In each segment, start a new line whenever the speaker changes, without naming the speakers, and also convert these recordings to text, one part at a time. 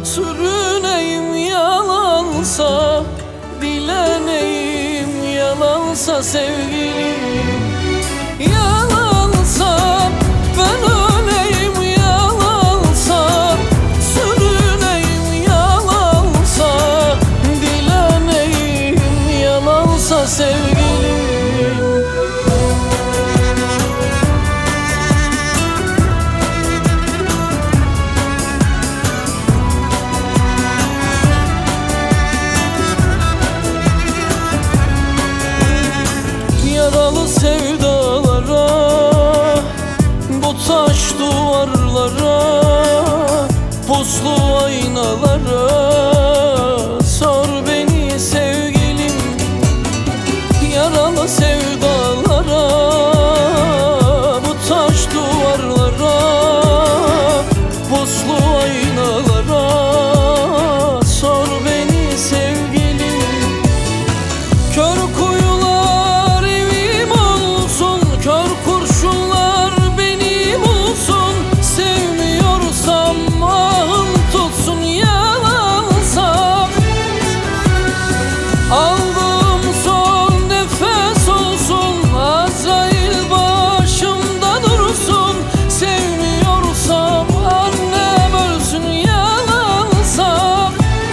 Sürüneyim yalansa, dileneyim yalansa sevgilim. Yalansa ben öleyim, yalansa sürüneyim, yalansa dileneyim yalansa sevgilim. Yaralı sevdalara, bu taş duvarlara, puslu aynalara sor beni sevgilim. Yaralı sevdalara, bu taş duvarlara, puslu aynalara sor beni sevgilim. Kör kuyular evim olsun, kör kurşunlar benim olsun. Sevmiyorsam ahım tutsun, yalansa aldığım son nefes olsun. Azrail başımda dursun. Sevmiyorsam annem ölsün, yalansa.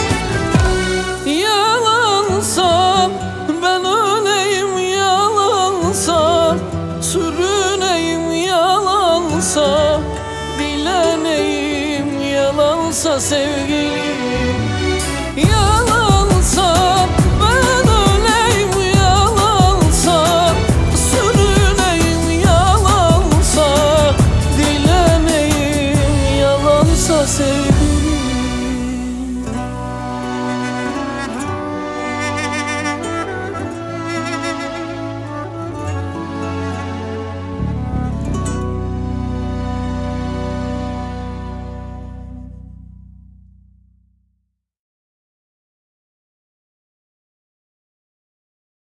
Yalansa ben öleyim, yalansa sürüneyim, yalansa dileneyim yalansa sevgilim.